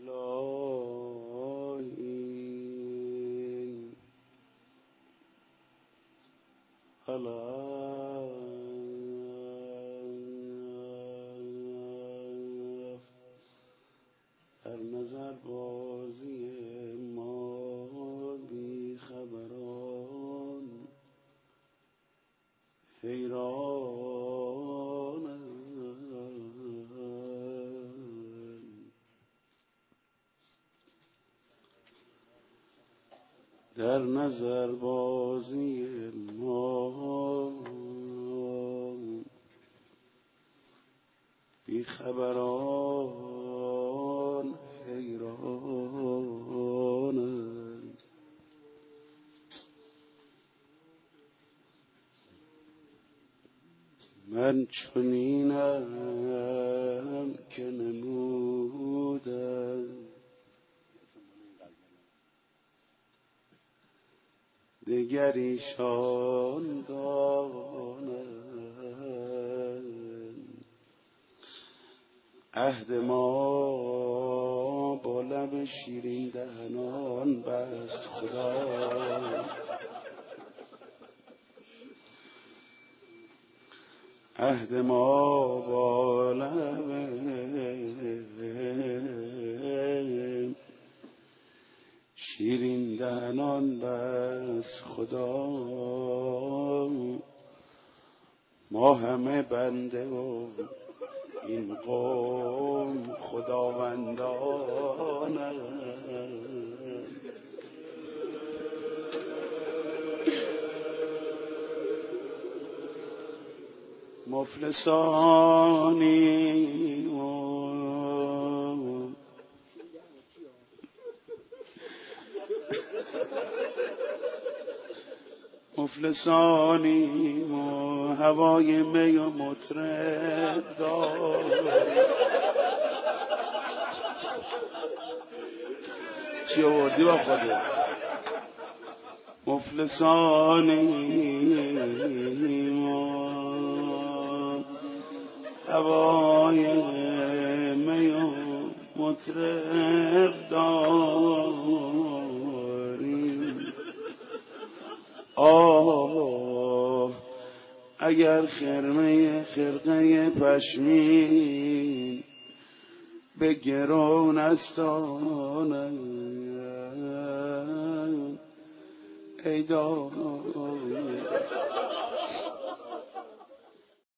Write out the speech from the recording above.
الهی در نظر بازی ما بی خبران حیرانند، در نظر بازی ما بی خبران حیرانند. من چنینم که نمودم دگر ایشان دانند. عهد ما با لب شیرین دهنان بست خدا، عهد ما با لب شیرین دهنان بس خدا. ما همه بنده و این قوم خداوندانند. مفلسانیم و هوای می و مطرب داریم. چی آوردی با خودت؟ مفلسانیم و هوای می و مطرب داریم. آه اگر خرمه خرقه پشمین به گرون استانم ای دار